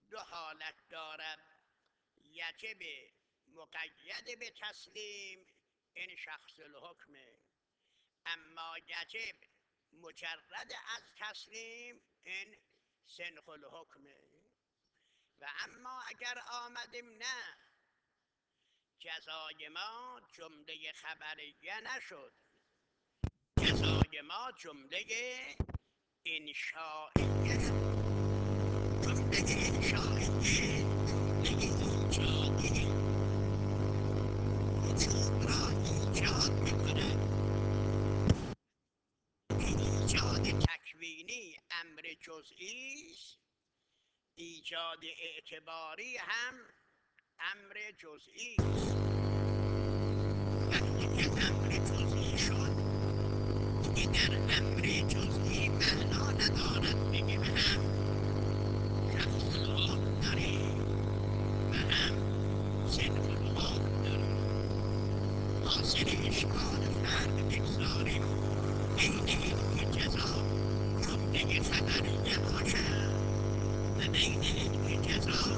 دو حالت دارد: یجب مقید به تسلیم، این شخص الحکمه. اما یجب مجرد از تسلیم، این سنخ الحکمه. و اما اگر آمدیم نه جزای ما جمله خبریه نشد، جزای ما جمله انشائیه شد. جمله انشائیه جمله ایجادی وجود را ایجاد میکند. ایجاد تکوینی امر جزئی است، ایجاد اعتباری هم امر جزئی است. وقتی که امر جزئی شد دیگه در امر جزئی معنا ندارد بگیم هم شخص الحکم داریم و هم صنف الحکم داریم. حاصل اشکال فرق بگذاریم بین اینکه جزا جمله خبریه باشد و بین اینکه جزا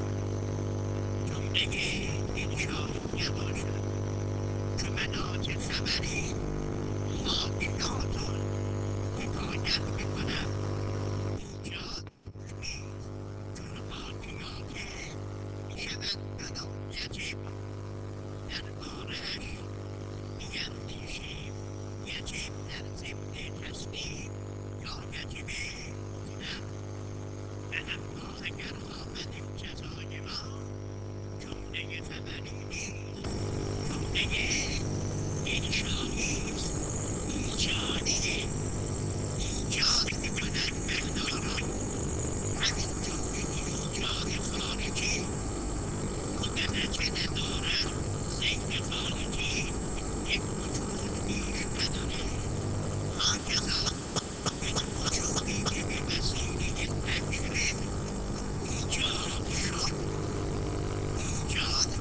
جمله انشائیه باشد. جملات خبری حاکیاتان حکایت میکنم ایجاد نیست، چون حاکیات میشود بنا یجب دربارهاش بیندیشیم. یجب در ضمن تسلیم یا یجب مطلق. و اما اگر آمدیم جزای ما جمله خبری نیست، جمله انشایی است، ایجادی ایجاد میکند معنا را. همین جمله ایجاد خارجی مدرجه ندارد، ذهن خارجی یک وجود بیش نداره. هاکذا یک وجودی که به وسیله نکره ایجاد شد، ایجاد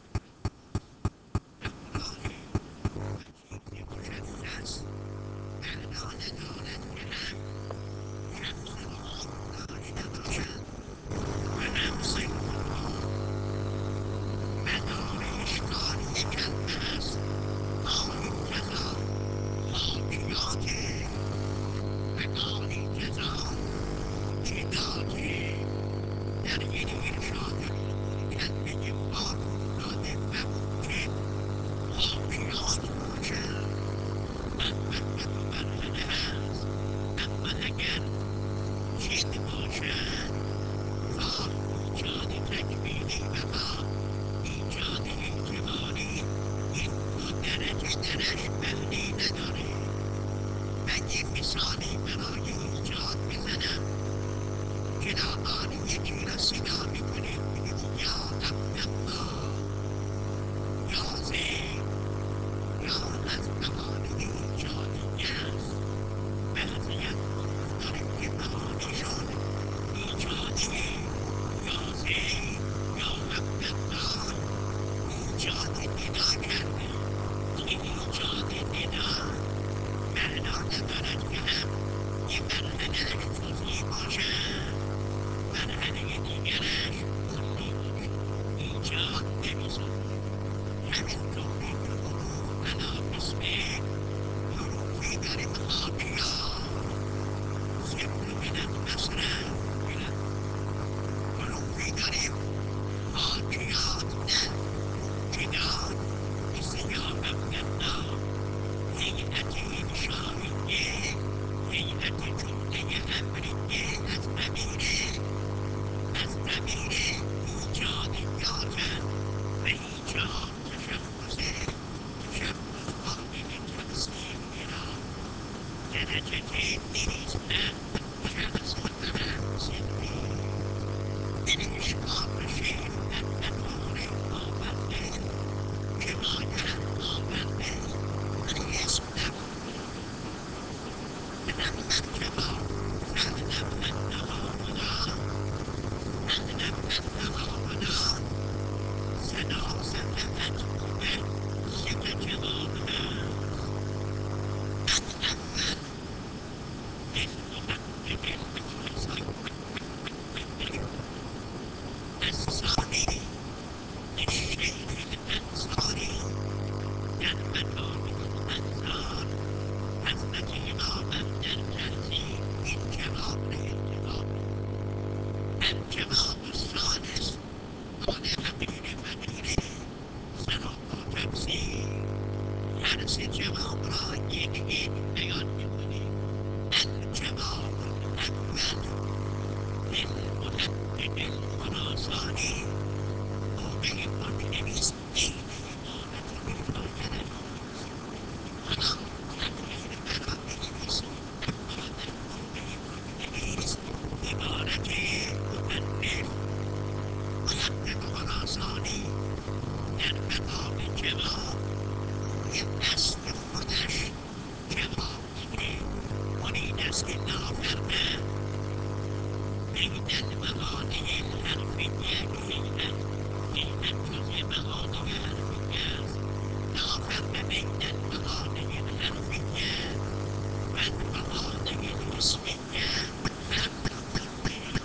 مشخص معنا ندارد که هم شخص الحکم داشته باشد و هم صنف الحکم. مدار اشکالی کلمه است گاهی جزا حاکیات و گاهی جزا موجدات. در این ارشاد العقول کلمه واقع داده و موجد حاکیات باشد. البته دو مرحله هست. اما اگر موجد باشد خواه ایجاد تکوینی و خواه ایجاد اعتباری، این دو درجه درش معنی نداره. من یه مثالی برای ایجاد بزنم. جنابان یکی را صدا میکنیم میگیم یا عبدالله، یا زید، یا از معانی ایجادی است. بعضی از حروف داریم که معانیشون ایجادیه. یا زید یا عبدالله ایجاد ندا کرده. این ایجاد ندا معنا ندارد که هم یه مرحلهش جزئی باشد، مرحله الجواب الثالث قال امیر مدیری سراپا تفسیر هر سه جواب را یک یک بیان میکنیم. الجواب الاول للمحقق الخراسانی موقع پاکنویس عین عبارت روایت حالا تغییر مرا بنویسید، اما در موقع پاکنویس عبارت مؤلف محقق خراسانی در مقام جواب روی نصب خودش جواب میده. مرید است که نافرمد بین المعانی الحرفیه هیئت جزء معانی حرفیه است. نافرم بین المعانی الحرفیه و المعانی الاسمیه فرق کرده.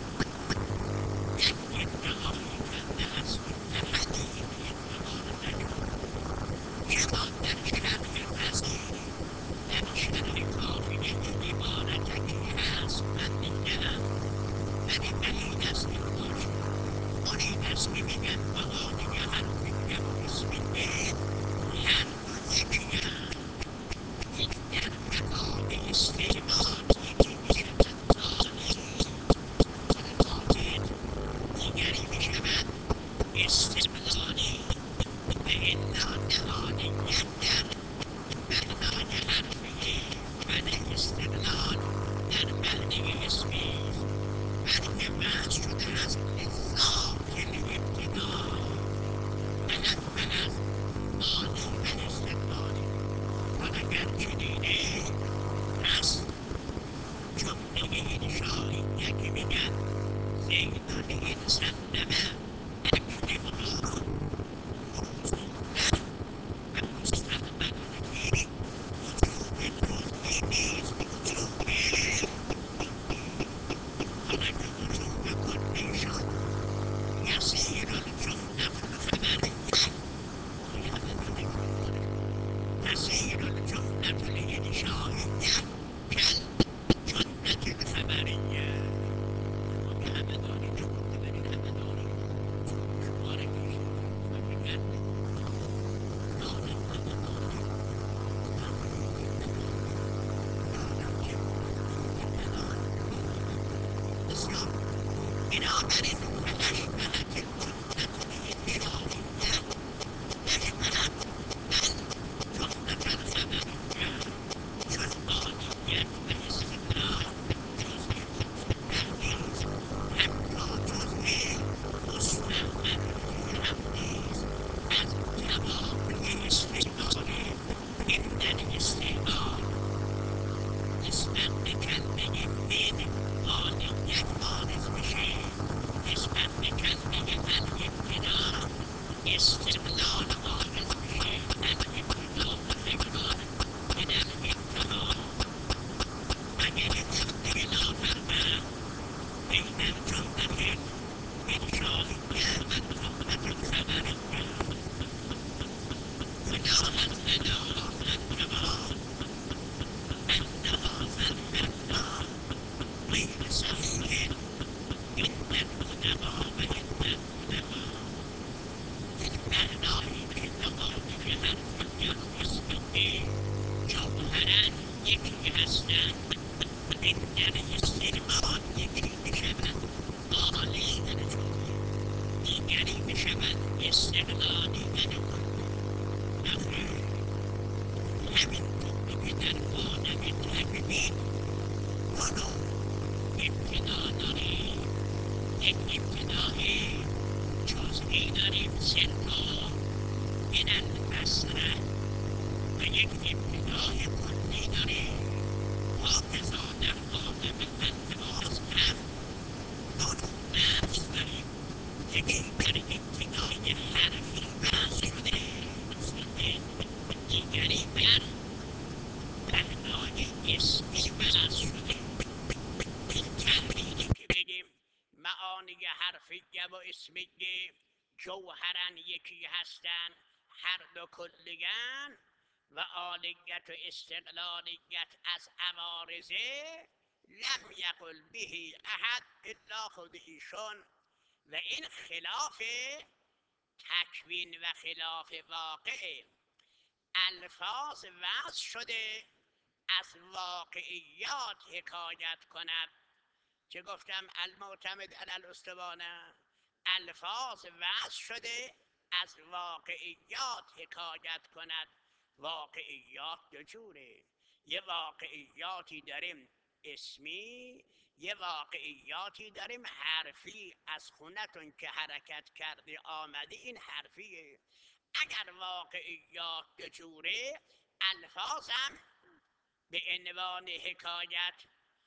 یک ادعایی کرده است متحدی این عبارت نشد. چرا در شرح وزیری در شرح کافیه عبارتکی هست من میگم ولی بعید است این باشد. مرید است که میگن معانی حرفیه و اسمیه هر دو یکی‌اند. یک در مقام استعمال یکی میشه تمثالی باطل، دیگری میشود استقلالی و الا نهانیت در معنای حرفیه و استقلال در معنی اسمی است. بلکه بحث شده است لذات الابتدا تنبه از عالی و استقلالی. خود اگر چنینه پس جمله انشایی که میگن زیدون این سلمه اکرمها موصوفه و مستقبل به وجوب کلی نیست، وجوب حالا که وجوب کلی شد یسیر الجمله الخبریه باید ادامه کنیم. یسیر الجمله الانشائیه کالجمله الخبریه. شما که همه دارید شما که برید همه دارید چون شما را کشیدید و میگن دارم همه دارید دارید دارم که بسیار بنابراین فأشبهت الجملة الإنشائية أشبهت الجملة الخبرية. چون عالیت و استقلال جزء مفرد نیست حتی جزء مستعمل به هم نیست. از توابع استعمال عند الاستعمال نسبت به کلمه من عالیت بارز میشه، نسبت به کلمه الابتدا استقلال بارز میشه. الابتدا عبارت من الانتها. اگر جمله نافرمان بین الجمله الانشائیه و الجمله الخبریه فلا لنا الجواب أن هذا المعنى غير صحيح عند العلماء وعند العلماء. المعنایی که معانی حرفیه و اسمیه جوهرا یکی هستند این در استعمال یکی میشود عالی و جزئی، دیگری میشود استقلالی و کلی. نخیر، همینطور که در عالم تکوین دو نوع ابتدا داریم. یک ابتدای جزئی داریم صرفا من المسرح و یک ابتدای کلی داریم. حافظا در عالم الفاظ هم دو نوع بحث داریم. یکی بر ابتدای حرفی بحث شده مثل من، دیگری بر معنای اسمی بحث شده. این تحلیلی که بگیم معانی حرفیه و اسمیه جوهرا یکی هستند، هر دو کلیگن و عالیت و استقلالیت از عوارضه لم یقل به احد الا خود ایشون. و این خلاف تکوین و خلاف واقع. الفاظ وضع شده از واقعیات حکایت کند. چه گفتم؟ المعتمد علی الاسطوانه. الفاظ وضع شده از واقعیات حکایت کند. واقعیات دو جوره. یه واقعیاتی داریم اسمی، یه واقعیاتی داریم حرفی. از خونتون که حرکت کرده آمده این حرفیه. اگر واقعیات دو جوره، الفاظم به عنوان حکایت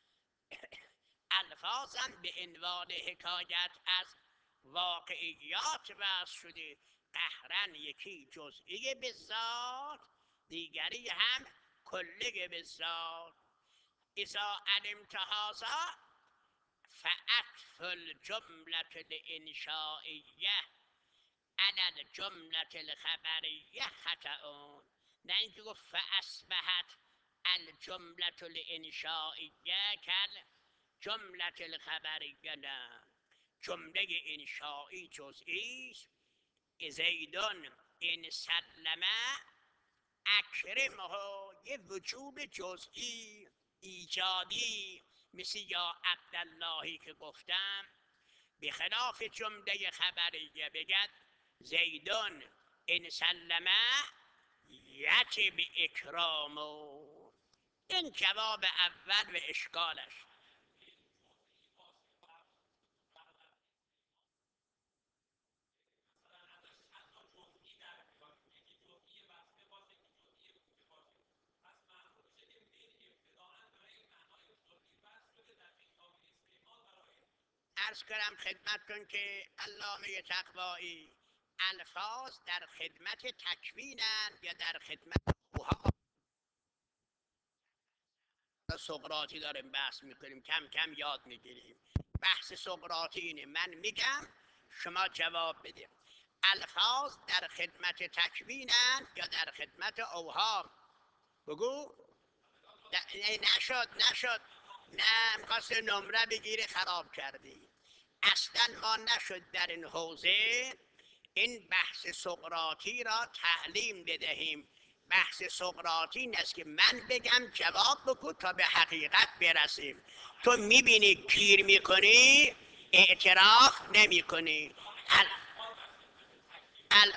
الفاظم به عنوان حکایت از واقعیات وضع شده. قهرن یکی جزئی به ذات، دیگری هم کلی به ذات. اذا علمت هذا فاطف الجملة الانشائیه علی الجملة الخبریه خطأ. نه اینکه گفت فاصبحت الجملة الانشائیه کل جملة الخبریه. نه، جمله انشایی جزئی است. زیدون ان سلم اکرمه، یه وجود جزئی ایجادی، مثل یا عبداللهی که گفتم. به خلاف جمله خبریه بگد زیدون ان سلم یجب اکرامه. این جواب اول و اشکالش. عرض کردم خدمتتون که علامه تقوایی الفاظ در خدمت تکوینن یا در خدمت اوها. سقراطی داریم بحث میکنیم، کم کم یاد میگیریم. بحث سقراطی اینه، من میگم شما جواب بده. الفاظ در خدمت تکوینن یا در خدمت اوهام؟ بگو. نشد. نه، میخواست نمره بگیری خراب کردی. اصلا ما نشد در این حوزه این بحث سقراطی را تعلیم بدهیم. بحث سقراطی این است که من بگم جواب بگو تا به حقیقت برسیم. تو میبینی گیر میکنی، اعتراف نمیکنی. ال...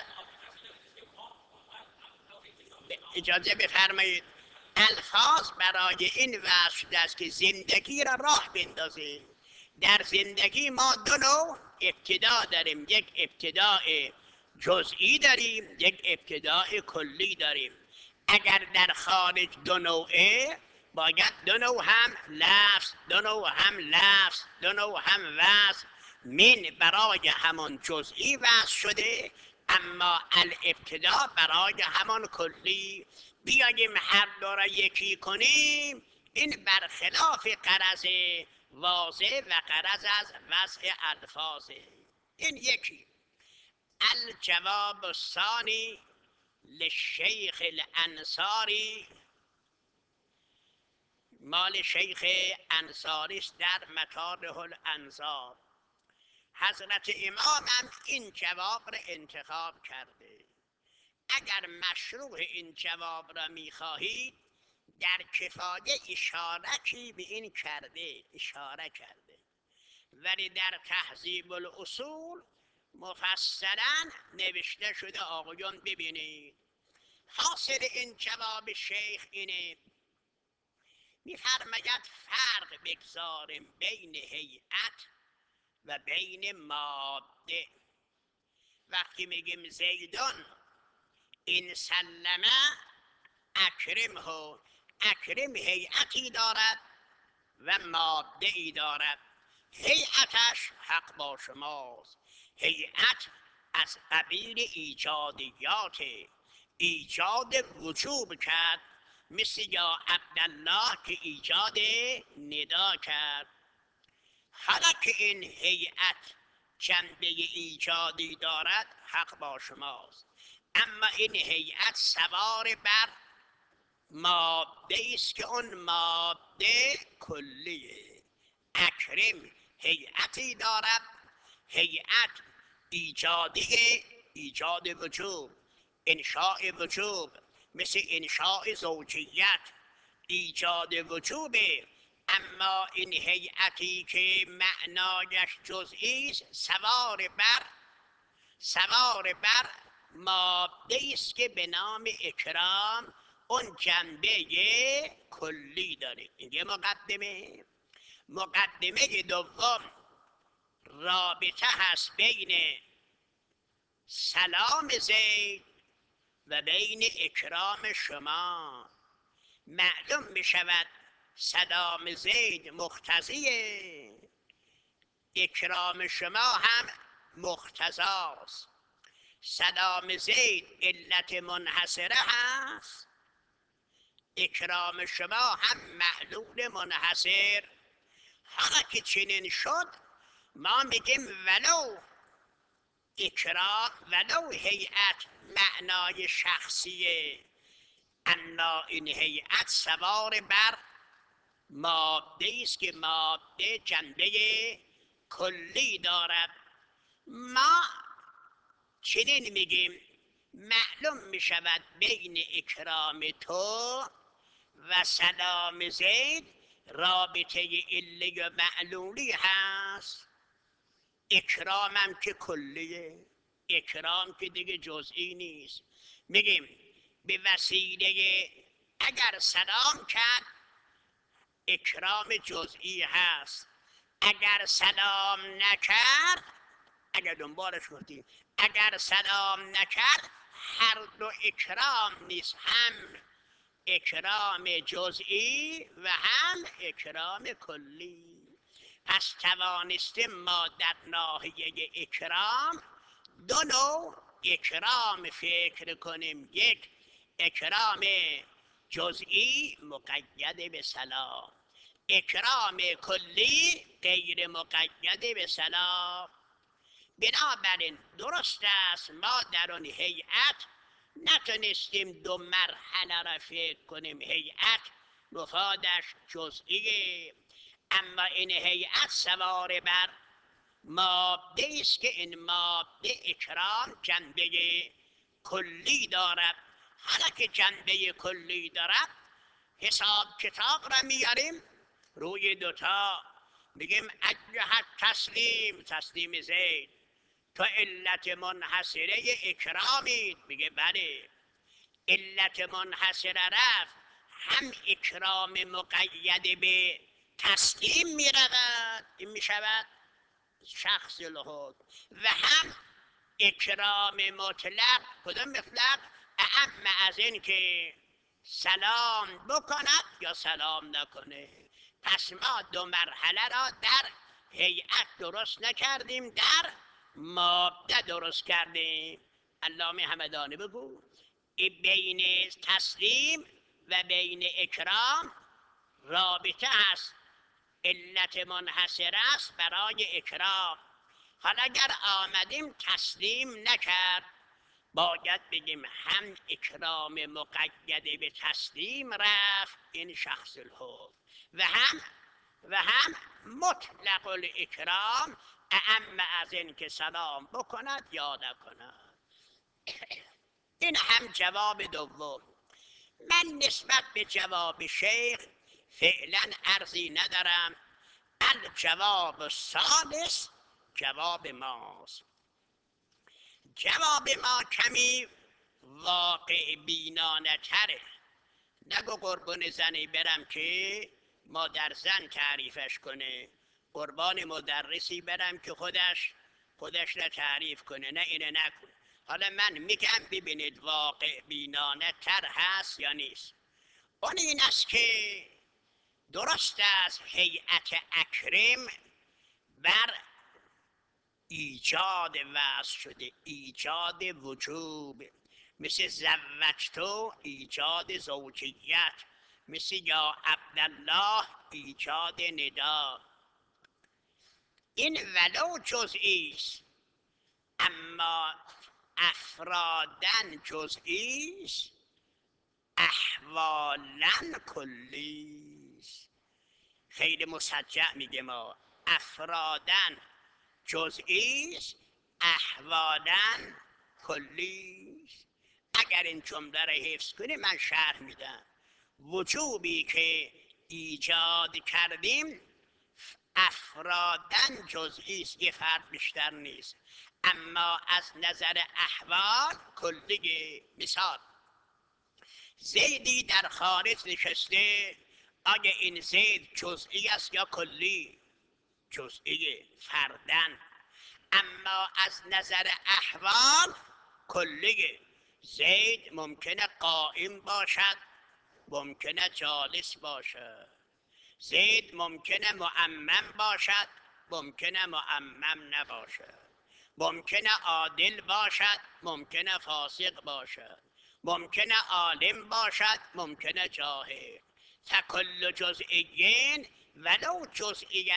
اجازه بفرمایید. الفاظ برای این وضع شده است که زندگی را راه بندازیم. در زندگی ما دو نوع ابتدا داریم، یک ابتداء جزئی داریم، یک ابتداء کلی داریم. اگر در خارج دو نوعه، باید دو نوع هم لفظ، دو نوع هم لفظ، دو نوع هم وضع. من برای همان جزئی وضع شده، اما الابتدا برای همان کلی. بیاییم هر دو را یکی کنیم، این برخلاف غرض واضح و غرض از وضع الفاظه. این یکی. الجواب الثانی للشیخ الانصاری، مال شیخ انصاری است در مطالح الانظار. حضرت امامم این جواب را انتخاب کرده. اگر مشروع این جواب را میخواهید، در کفایه اشارتی به این اشاره کرده، ولی در تهذیب الاصول مفصلا نوشته شده. آقایون ببینید، حاصل این جواب شیخ اینه، میفرماید فرق بگذاریم بین هیئت و بین ماده. وقتی میگیم زیدون این سلمه اکرمه، اکرم هیئتی دارد و ماده ای دارد. هیئتش حق با شماست. هیئت از قبیل ایجادیات، ایجاد وجوب کرد، مثل یا عبدالله که ایجاد ندا کرد. حالا که این هیئت جنبه ایجادی دارد حق با شماست، اما این هیئت سوار بر ماده است که اون ماده کلیه. اکرم هیئتی دارد، هیئت ایجادی، ایجاد وجوب، انشاء وجوب، مثل انشاء زوجیت ایجاد وجوبه. اما این هیئتی که معنایش جزئی است، سوار بر ماده است که به نام اکرام اون جنبه کلی داره. این یه مقدمه دوم رابطه هست بین سلام زید و بین اکرام شما. معلوم می شود سلام زید مقتضیه، اکرام شما هم مقتضاست. سلام زید علت منحصره هست، اکرام شما هم معلول منحصر. حالا که چنین شد ما میگیم ولو اکرام، ولو هیئت معنای شخصیه، اما این هیئت سوار بر ماده است که ماده جنبه کلی دارد. ما چنین میگیم معلوم میشود بین اکرام تو و سلام زید رابطه علی و معلولی هست. اکرامم که کلیه، اکرام که دیگه جزئی نیست. میگیم به وسیله اگر سلام کرد اکرام جزئی هست، اگر سلام نکرد، اگر دنبالش گفتیم اگر سلام نکرد هر دو اکرام نیست، هم اکرام جزئی و هم اکرام کلی. پس توانستیم ما در ناحیه اکرام دو نوع اکرام فکر کنیم. یک اکرام جزئی مقید به سلام، اکرام کلی غیر مقید به سلام. بنابراین درست است ما در آن هیئت نتونستیم دو مرحله را فکر کنیم. هیئت مفادش جزئیه، اما این هیئت سوار بر ماده است که این ماده اکرام جنبه کلی دارد. حالا که جنبه کلی دارد حساب کتاب را میاریم روی دوتا، میگیم اجهت تسلیم زید تو علت منحصره اکرامید. میگه بله علت منحصره رفت، هم اکرام مقید به تسلیم میرود، این میشود شخص الحکم، و هم اکرام مطلق. کدام مطلق؟ اعم از این که سلام بکند یا سلام نکنه. پس ما دو مرحله را در هیئت درست نکردیم، در ماده درست کردیم. علامه همدانی بگو بین تسلیم و بین اکرام رابطه هست، علت منحصر است برای اکرام. حالا اگر آمدیم تسلیم نکرد باید بگیم هم اکرام مقید به تسلیم رفت، این شخص الحکم، و هم مطلق الاکرام اعم از این که سلام بکند یا نکند. این هم جواب دوم. من نسبت به جواب شیخ فعلا عرضی ندارم. الجواب الثالث جواب ماست. جواب ما کمی واقع بینانه تره. نگو قربان زنی برم که مادر زن تعریفش کنه، قربان مدرسی برم که خودش را تعریف کنه، نه اینه نکن. حالا من میگم ببینید واقع بینانه تر هست یا نیست. اون این است که درست است هیئت اکرم بر ایجاد وضع شده، ایجاد وجوب، مثل زوجتو ایجاد زوجیت، مثل یا عبدالله ایجاد ندا. این ولو جزئی است اما افرادن جزئی است، احوالا کلیست. خیلی مسجع میگه ما افرادن جزئیست، احوالا کلیست. اگر این جمله را حفظ کنی من شرح میدم. وجوبی که ایجاد کردیم افرادن جزئیست، یه فرد بیشتر نیست، اما از نظر احوال کلیه. مثال زیدی در خارج نشسته، آیا این زید جزئی است یا کلی؟ جزئی، فردن، اما از نظر احوال کلیه. زید ممکنه قائم باشد، ممکنه جالس باشد. زید ممکنه معمم باشد، ممکنه معمم نباشد. ممکنه عادل باشد، ممکنه فاسق باشد. ممکنه عالم باشد، ممکنه جاهل. فکل جزئیین ولو جزئی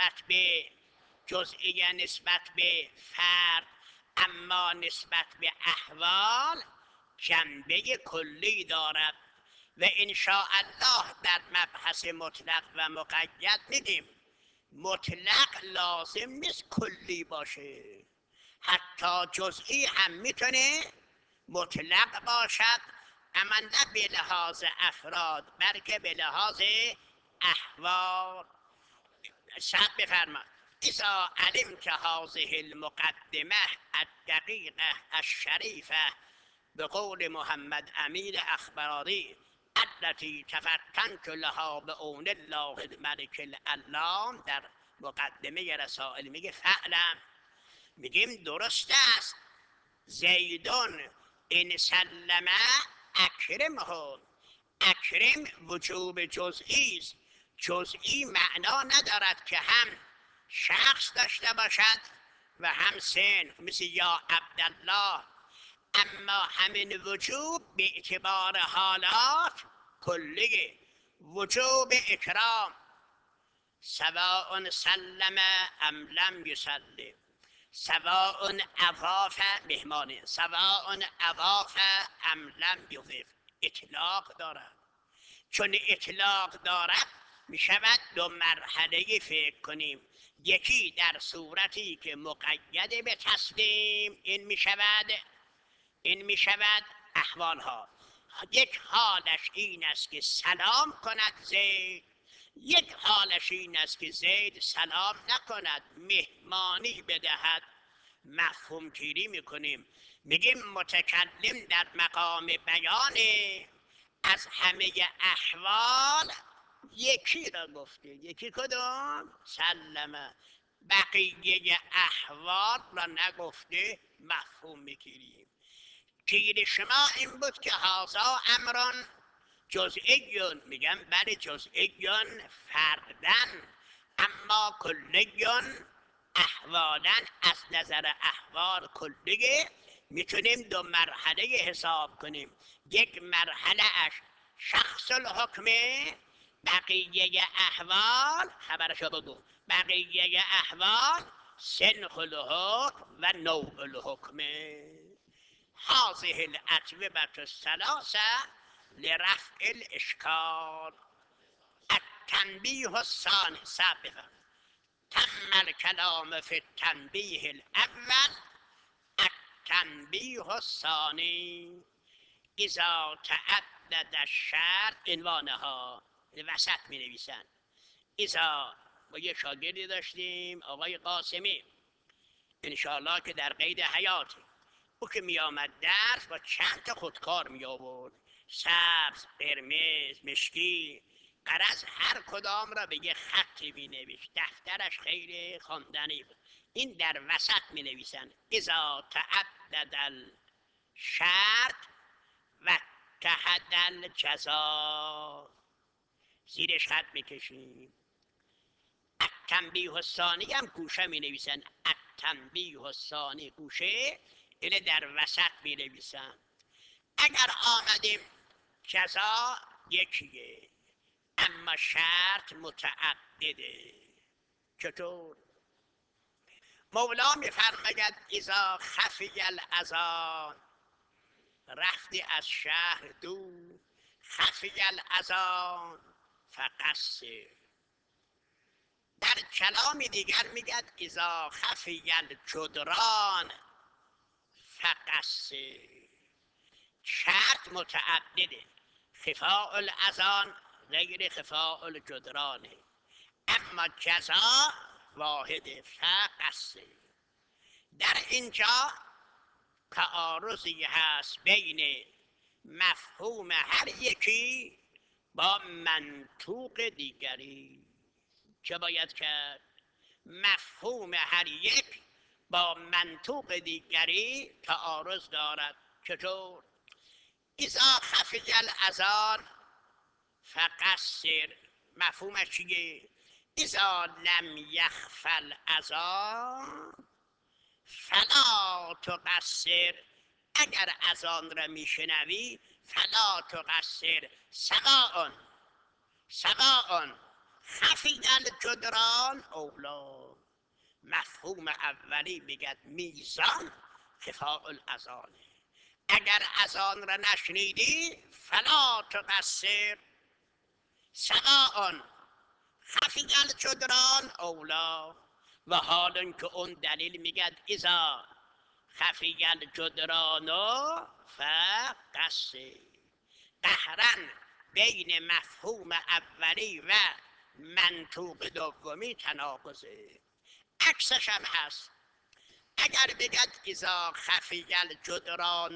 نسبت به فرد، اما نسبت به احوال جنبه کلی دارد. و انشاءالله در مبحث مطلق و مقید میگیم مطلق لازم نیست کلی باشه، حتی جزئی هم میتونه مطلق باشد، اما نه به لحاظ افراد بلکه به لحاظ احوال. شاید بفرما اذا علمت هذه المقدمه الدقیقه الشریفه به قول محمد امین اخباری التي تفتنت لها بعون الله الملك العلام، در مقدمه رسائل میگه فعلم، میگیم درست است زیدون ان سلم اکرمه. اکرم وجوب جزئی است. جزئی معنا ندارد که هم شخص داشته باشد و هم سن، مثل یا عبدالله، اما همین وجوب به اعتبار حالات کلیه. وجوب اکرام سواء سلم ام لم یسلم، سواء اضاف مهمانه، سواء اضاف ام لم یضف. اطلاق دارد. چون اطلاق دارد می شود دو مرحله فکر کنیم. یکی در صورتی که مقید به تسلیم، این می شود احوال ها. یک حالش این است که سلام کند زید، یک حالش این است که زید سلام نکند، مهمانی بدهد. مفهوم گیری میکنیم. میگیم متکلم در مقام بیان از همه احوال یکی را گفته. یکی کدام؟ سلمه. بقیه احوال را نگفته. مفهوم میگیریم. گیر شما این بود که هازا امران جزئیون، میگم بله جزئیون فردن، اما کلیون احوالا، از نظر احوال کلیه. میتونیم دو مرحله حساب کنیم. یک مرحله اش شخص الحکمه، بقیه احوال خبرشو بگو، بقیه احوال سنخ الحکم و نوع الحکمه. هذه الأجوبة الثلاثة لرفع الإشكال. التنبيه الثاني سابقا تم الكلام في التنبيه الأول. التنبيه الثاني اذا تعدد الشرط عنوانها وسط می نویسن. اذا ما یه شاگردی داشتیم آقای قاسمی، انشاءالله که در قید حیاتی، او که می آمد درس با چند تا خودکار می آورد، سبز، قرمز، مشکی، غرض هر کدام را به یه خطی می نوشت. دفترش خیلی خواندنی بود. این در وسط می نویسن اذا تعدد الشرط و اتحد الجزا، زیرش خط می کشیم. التنبیه الثانی هم گوشه می نویسن. التنبیه الثانی گوشه، اینه در وسط می نویسن. اگر آمدیم جزا یکیه اما شرط متعدده. چطور؟ مولا می فرماید اذا خفی الاذان، رفتی از شهر دور، خفی الاذان فقصر. در کلامی دیگر میگد اذا خفی الجدران فقصر. شرط متعدده، خفاء الاذان غیر خفاء الجدرانه، اما جزا واحده فقصر. در اینجا تعارضی هست بین مفهوم هر یکی با منطوق دیگری. چه باید کرد؟ مفهوم هر یک با منطوق دیگری تعارض دارد. چطور؟ اذا خفی الاذان فقصر، مفهومش چیه؟ اذا لم یخف الاذان فلا تقصر، اگر اذان را میشنوی فلا تقصر. سواء سواء خفی الجدران اولا. مفهوم اولی بگد میزان خفاء الاذان، اگر اذان را نشنیدی فلا تقصر. سواء خفی الجدران اولا. و حال اینکه اون دلیل میگد اذا خفی الجدران فقصر. قهرن بین مفهوم اولی و منطوق دومی تناقضه. عکسش هم هست. اگر بگد اذا خفی الجدران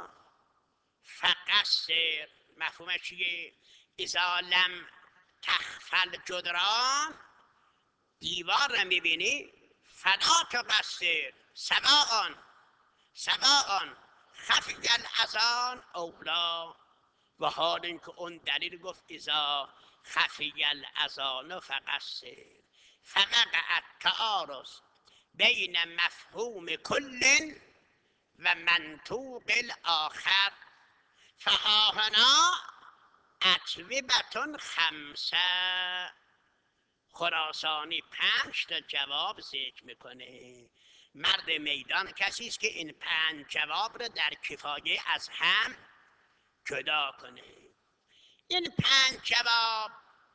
فقصر، مفهومش چیه؟ اذا لم تخف الجدران، دیوار را میبینی فلا تقصر. سواء سواء خفی الاذان اولا. و حال اینکه اون دلیل گفت اذا خفی الاذان فقصر. فوقع التعارض بین مفهوم کل و منطوق الاخر. فها هنا اجوبة خمسه. خراسانی 5 تا جواب ذکر میکنه. مرد میدان کسی است که این 5 جواب را در کفایه از هم جدا کنه. این 5 جواب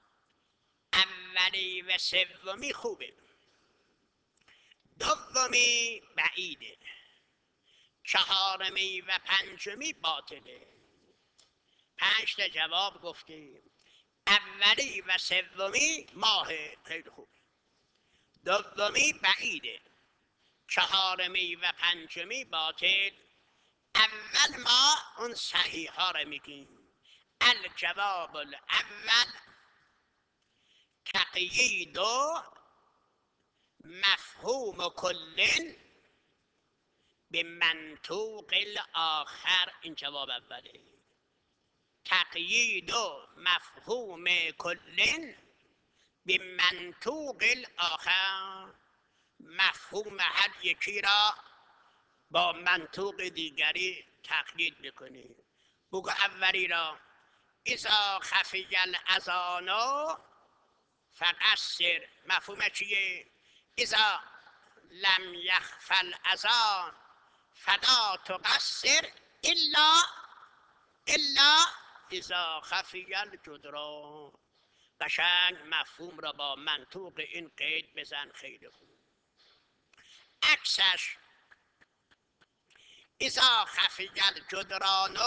اولی و سومی خوبه، دومی بعیده، چهارمی و پنجمی باطله. 5 تا جواب گفتیم. اولی و سومی ماه خیلی خوب، دومی بعیده، چهارمی و پنجمی باطل. اول ما اون صحیح ها رو میگیم. الجواب الاول تقیید مفهوم کل به منطوق الاخر. این جواب اوله. تقیید مفهوم کل به منطوق الاخر، مفهوم هر یکی را با منطوق دیگری تقیید میکنی. بگو اولی را اذا خفی الاذان فقصر، مفهوم چیه؟ اذا لم یخف الاذان فلا تقصر الا اذا خفی الجدران. قشنگ مفهوم را با منطوق این قید بزن. خیلی خوب. عکسش اذا خفی الجدران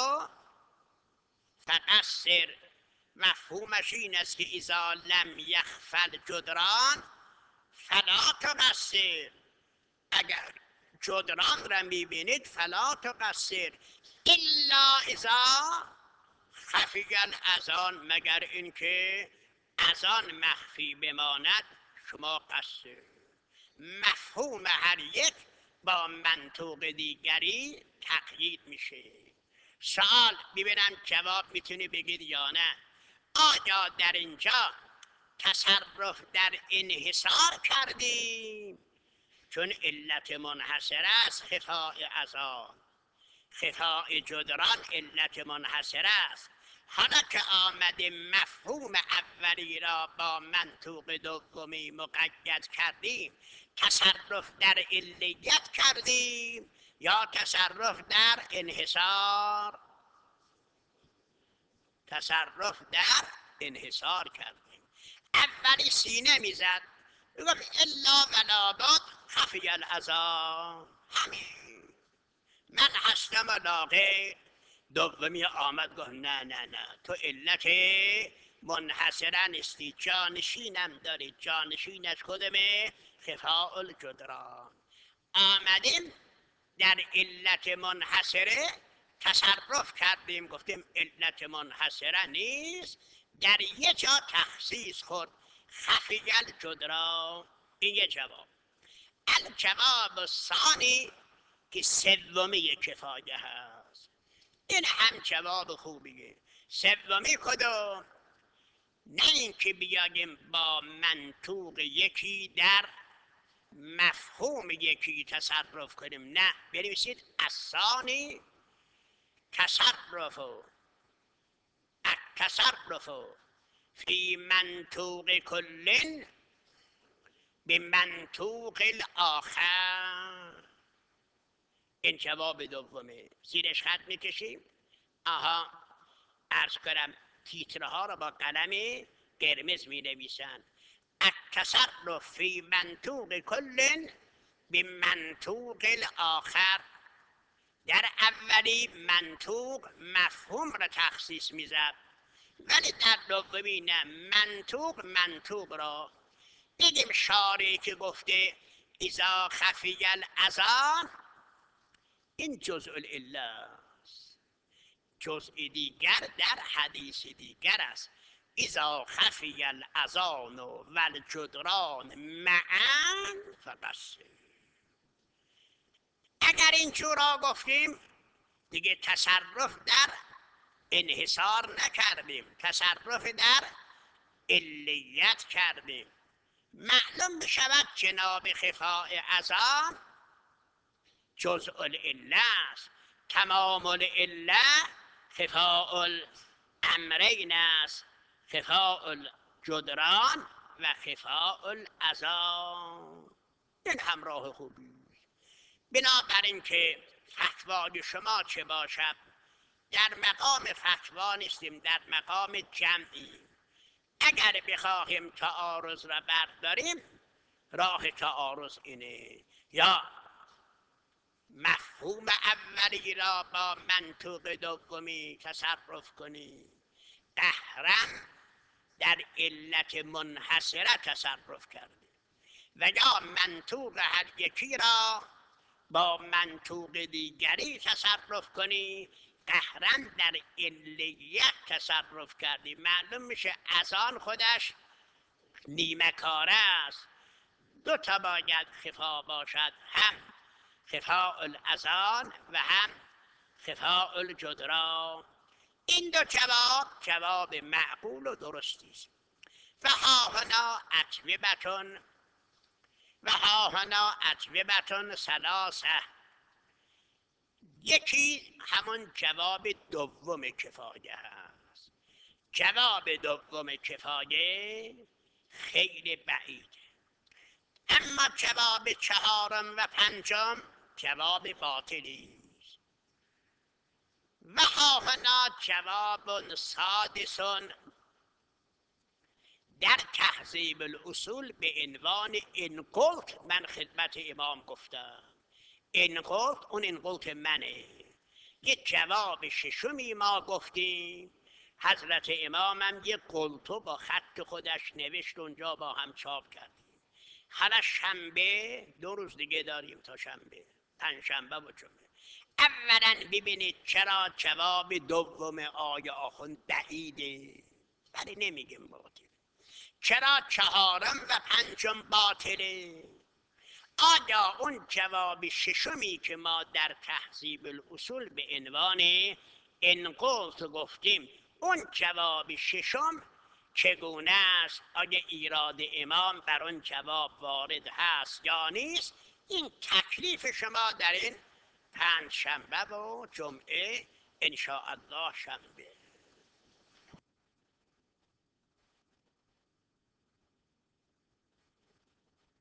فقصر، مفهومش این است که اذا لم یخف الجدران فلا تقصر، اگر جدران را میبینید فلا تقصر الا اذا خفی الاذان، مگر اینکه اذان مخفی بماند شما قصر. مفهوم هر یک با منطوق دیگری تقیید میشه. سوال ببینم جواب میتونی بگید یا نه. آیا در اینجا تصرف در انحصار کردیم؟ چون علت منحصر است خفاء اذان، خفاء جدران علت منحصر است. حالا که آمده مفهوم اولی را با منطوق دومی مقید کردیم، تصرف در علیت کردیم یا تصرف در انحصار؟ تصرف در انحصار کردیم. اولی سینه میزد میگفت الا ولابد خفی العذا، همین من هستم و لاغر. دومی آمد گفت نه نه نه، تو علت منحصرا نیستی، جانشینم داری. جانشینش کدومه؟ خفاء الجدران. آمدیم در علت منحصره تصرف کردیم، گفتیم علت منحصره نیست، در یه جا تخصیص خورد، خفی الجدران. این یه جواب. الجواب الثانی که سومی کفایه هست، این هم جواب خوبیه. سومی کدوم؟ نه اینکه بیایم با منطوق یکی در مفهوم یکی تصرف کنیم، نه، بنویسید الثانی تصرف التصرف فی منطوق کل به منطوق الاخر. این جواب دومه. زیرش خط میکشیم. آها، عرض کنم تیترها رو با قلم قرمز می نویسن. التصرف فی منطوق کل به منطوق الاخر. در اولی منطوق مفهوم را تخصیص میزد، ولی در دومی نه، منطوق منطوق را. بگیم شاری که گفته اذا خفی الاذان، این جزء العله است. جزء دیگر در حدیث دیگر است. اذا خفی الاذان و الجدران معا فبصر. اگر این جورا گفتیم دیگه تصرف در انحصار نکردیم، تصرف در علیت کردیم. معلوم بشود جناب خفاء اذان جزء العله است. تمام العله خفاء الامرین است، خفاء الجدران و خفاء الاذان. این همراه خوبی. بنابراین که فتوای شما چه باشد، در مقام فتوا نیستیم، در مقام جمعی. اگر بخواهیم تعارض را برداریم، راه تعارض اینه، یا مفهوم اولی را با منطوق دومی تصرف کنی، قهرا در علت منحصره تصرف کردی، و یا منطوق هر یکی را با منطوق دیگری تصرف کنی، قهرا در علیت تصرف کردی. معلوم میشه اذان خودش نیمه کاره است. دو تا باید خفا باشد، هم خفاء الاذان و هم خفاء الجدران. این دو جواب معقول و درستی است. و ها هنا اجوبتون ثلاثه. یکی همون جواب دوم کفایه هست. جواب دوم کفایه خیلی بعیده. اما جواب چهارم و پنجم جواب باطلی است. و ها هنا جواب سادس در تهذیب الاصول به عنوان این قلت. من خدمت امام گفتم این قلت، اون این قلت منه. یک جواب ششمی ما گفتیم، حضرت امامم یک قلتو با خط خودش نوشت، اونجا با هم چاپ کردیم. حالا شنبه 2 روز دیگه داریم تا شنبه، پنجشنبه و جمعه. اولا ببینید چرا جواب دوم آیه آخوند بعیده، ولی نمیگیم باطل. چرا چهارم و پنجم باطله؟ آیا اون جواب ششمی که ما در تهذیب الاصول به عنوان این قلت گفتیم، اون جواب ششم چگونه است؟ آیا ایراد امام بر اون جواب وارد هست یا نیست؟ این تکلیف شما در این پنجشنبه و جمعه ان شاء الله شنبه